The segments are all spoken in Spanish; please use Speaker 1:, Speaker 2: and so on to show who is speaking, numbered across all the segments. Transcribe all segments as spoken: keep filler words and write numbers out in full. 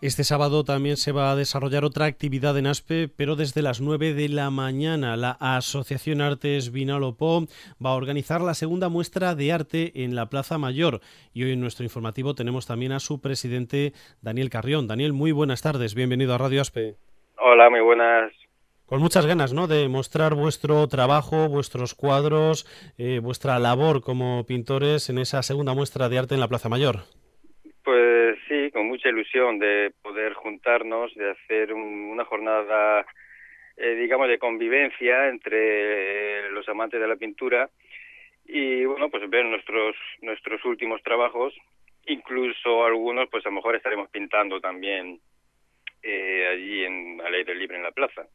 Speaker 1: Este sábado también se va a desarrollar otra actividad en Aspe, pero desde las nueve de la mañana. La Asociación Artes Vinalopó va a organizar la segunda muestra de arte en la Plaza Mayor. Y hoy en nuestro informativo tenemos también a su presidente, Daniel Carrión. Daniel, muy buenas tardes. Bienvenido a Radio Aspe.
Speaker 2: Hola, muy buenas.
Speaker 1: Con muchas ganas, ¿no?, de mostrar vuestro trabajo, vuestros cuadros, eh, vuestra labor como pintores en esa segunda muestra de arte en la Plaza Mayor.
Speaker 2: Pues sí, con mucha ilusión de poder juntarnos, de hacer un, una jornada, eh, digamos, de convivencia entre los amantes de la pintura y, bueno, pues ver nuestros nuestros últimos trabajos. Incluso algunos, pues a lo mejor estaremos pintando también eh, allí en al aire libre en la plaza.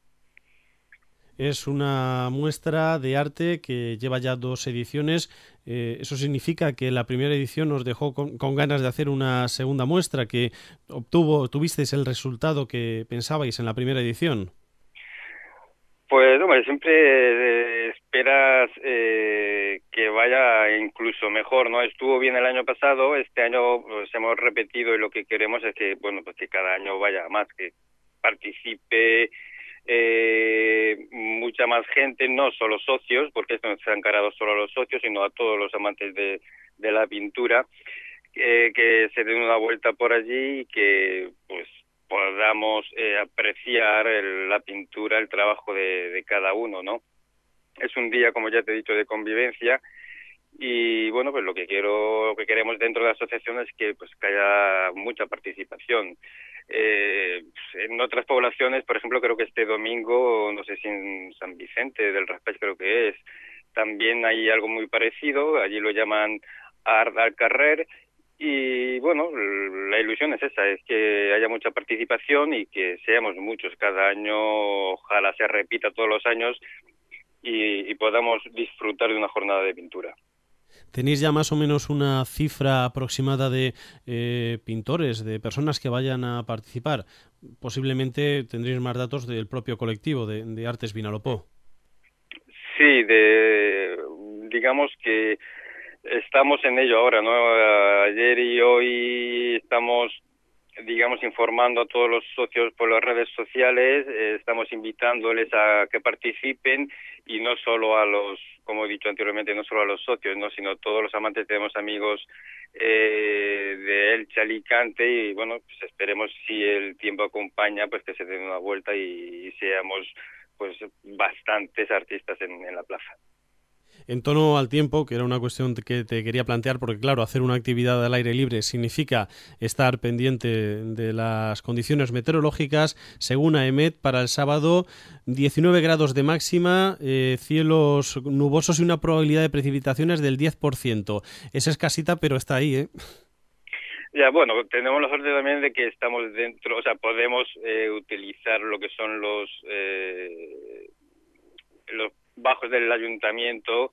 Speaker 1: Es una muestra de arte que lleva ya dos ediciones. Eh, eso significa que la primera edición nos dejó con, con ganas de hacer una segunda muestra, que obtuvo, tuvisteis el resultado que pensabais en la primera edición.
Speaker 2: Pues, hombre, siempre eh, esperas eh, que vaya incluso mejor, ¿no? Estuvo bien el año pasado, este año pues hemos repetido y lo que queremos es que, bueno, pues que cada año vaya más, que participe eh, mucha más gente, no solo socios, porque esto no se ha encarado solo a los socios, sino a todos los amantes de, de la pintura, eh, que se den una vuelta por allí y que, pues, podamos eh, apreciar el, la pintura, el trabajo de, de cada uno, ¿no? Es un día, como ya te he dicho, de convivencia y, bueno, pues lo que quiero, lo que queremos dentro de la asociación es que, pues, que haya mucha participación. Eh, en otras poblaciones, por ejemplo, creo que este domingo, no sé si en San Vicente del Raspeig creo que es, también hay algo muy parecido, allí lo llaman Art al Carrer. Y bueno, la ilusión es esa, es que haya mucha participación y que seamos muchos cada año, ojalá se repita todos los años y, y podamos disfrutar de una jornada de pintura.
Speaker 1: ¿Tenéis ya más o menos una cifra aproximada de eh, pintores, de personas que vayan a participar? Posiblemente tendréis más datos del propio colectivo de, de Artes Vinalopó.
Speaker 2: Sí, de, digamos que estamos en ello ahora, ¿no? Ayer y hoy estamos, digamos, informando a todos los socios por las redes sociales, eh, estamos invitándoles a que participen y no solo a los, como he dicho anteriormente, no solo a los socios, no, sino todos los amantes. Tenemos amigos eh, de Elche, Alicante y, bueno, pues esperemos, si el tiempo acompaña, pues que se den una vuelta y, y seamos, pues, bastantes artistas en, en la plaza.
Speaker 1: En torno al tiempo, que era una cuestión que te quería plantear, porque claro, hacer una actividad al aire libre significa estar pendiente de las condiciones meteorológicas. Según AEMET, para el sábado, diecinueve grados de máxima, eh, cielos nubosos y una probabilidad de precipitaciones del diez por ciento. Es escasita, pero está ahí, ¿eh?
Speaker 2: Ya, bueno, tenemos la suerte también de que estamos dentro, o sea, podemos eh, utilizar lo que son los eh, los bajos del ayuntamiento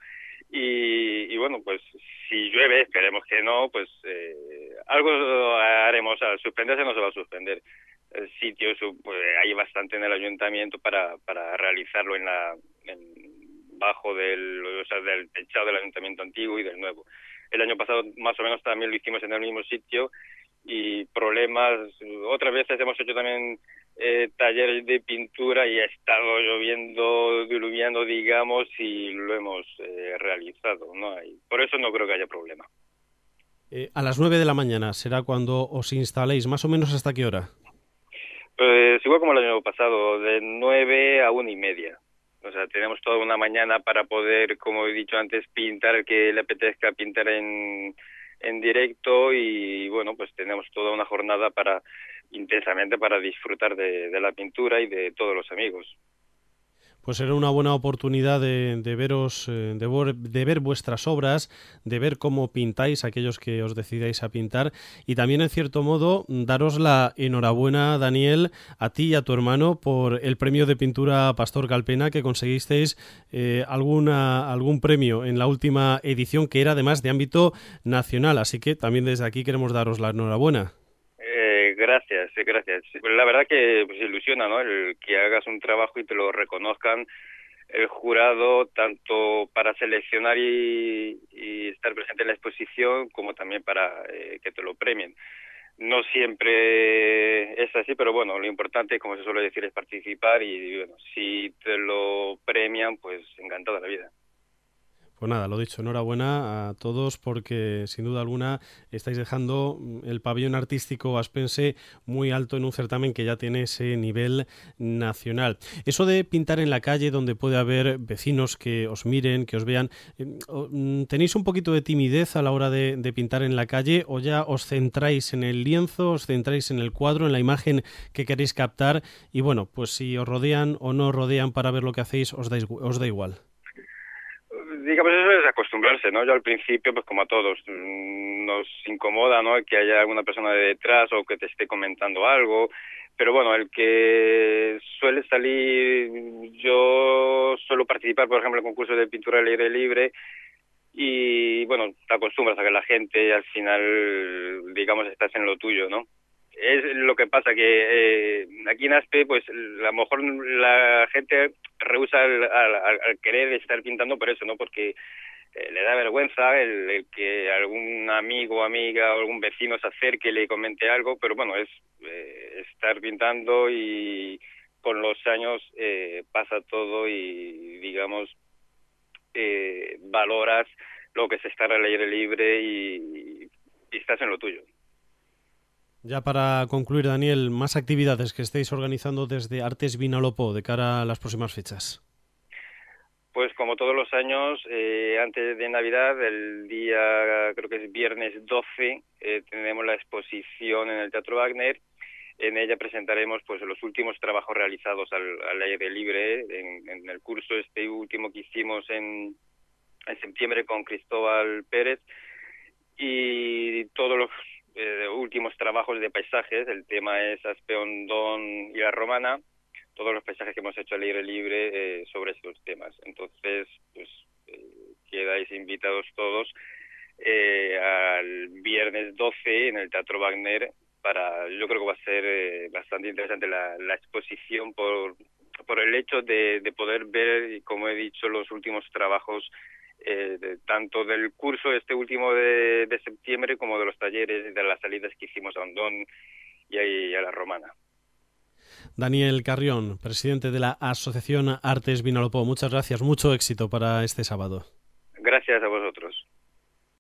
Speaker 2: y, y bueno, pues si llueve, esperemos que no, pues eh, algo haremos. Al suspenderse no se va a suspender. El sitio pues, hay bastante en el ayuntamiento para para realizarlo en la en, bajo del, o sea, del techado del ayuntamiento antiguo y del nuevo. El año pasado más o menos también lo hicimos en el mismo sitio y problemas. Otras veces hemos hecho también eh, talleres de pintura y ha estado lloviendo, diluviando, digamos, y lo hemos eh, realizado, ¿no? Y por eso no creo que haya problema.
Speaker 1: Eh, a las nueve de la mañana será cuando os instaléis, más o menos ¿hasta qué hora?
Speaker 2: Pues igual como el año pasado, de nueve a una y media. O sea, tenemos toda una mañana para poder, como he dicho antes, pintar el que le apetezca pintar en, en directo y, bueno, pues tenemos toda una jornada para intensamente para disfrutar de, de la pintura y de todos los amigos.
Speaker 1: Pues será una buena oportunidad de, de veros, eh, de, ver, de ver vuestras obras, de ver cómo pintáis aquellos que os decidáis a pintar y también, en cierto modo, daros la enhorabuena, Daniel, a ti y a tu hermano por el premio de pintura Pastor Calpena, que conseguisteis eh, alguna, algún premio en la última edición, que era además de ámbito nacional. Así que también desde aquí queremos daros la enhorabuena.
Speaker 2: Gracias, gracias. La verdad que pues ilusiona, ¿no? El que hagas un trabajo y te lo reconozcan el jurado, tanto para seleccionar y, y estar presente en la exposición, como también para eh, que te lo premien. No siempre es es así, pero bueno, lo importante, como se suele decir, es participar y, bueno, si te lo premian, pues encantado de la vida.
Speaker 1: Pues nada, lo dicho, enhorabuena a todos porque sin duda alguna estáis dejando el pabellón artístico aspense muy alto en un certamen que ya tiene ese nivel nacional. Eso de pintar en la calle donde puede haber vecinos que os miren, que os vean, ¿tenéis un poquito de timidez a la hora de, de pintar en la calle o ya os centráis en el lienzo, os centráis en el cuadro, en la imagen que queréis captar y bueno, pues si os rodean o no os rodean para ver lo que hacéis, os, dais, os da igual?
Speaker 2: Digamos, eso es acostumbrarse, ¿no? Yo al principio, pues como a todos, nos incomoda, ¿no? Que haya alguna persona de detrás o que te esté comentando algo, pero bueno, el que suele salir, yo suelo participar, por ejemplo, en concursos de pintura al aire libre y, bueno, te acostumbras a que la gente al final, digamos, estás en lo tuyo, ¿no? Es lo que pasa que eh, aquí en Aspe, pues a lo mejor la gente rehúsa al, al, al querer estar pintando por eso, ¿no? Porque eh, le da vergüenza el, el que algún amigo, amiga o algún vecino se acerque y le comente algo, pero bueno, es eh, estar pintando y con los años eh, pasa todo y, digamos, eh, valoras lo que es estar al aire libre y, y estás en lo tuyo.
Speaker 1: Ya para concluir, Daniel, más actividades que estéis organizando desde Artes Vinalopó de cara a las próximas fechas.
Speaker 2: Pues como todos los años, eh, antes de Navidad, el día, creo que es viernes doce, eh, tenemos la exposición en el Teatro Wagner. En ella presentaremos pues los últimos trabajos realizados al, al aire libre en, en el curso este último que hicimos en, en septiembre con Cristóbal Pérez y todos los eh, últimos trabajos de paisajes. El tema es Aspe, Ondón y La Romana, todos los paisajes que hemos hecho al aire libre eh, sobre estos temas. Entonces, pues eh, quedáis invitados todos eh, al viernes doce en el Teatro Wagner. Para, yo creo que va a ser eh, bastante interesante la, la exposición por, por el hecho de, de poder ver, como he dicho, los últimos trabajos eh, de, tanto del curso este último de, de septiembre como de los talleres, de las salidas que hicimos a Ondón y a, y a La Romana.
Speaker 1: Daniel Carrión, presidente de la Asociación Artes Vinalopó, muchas gracias, mucho éxito para este sábado.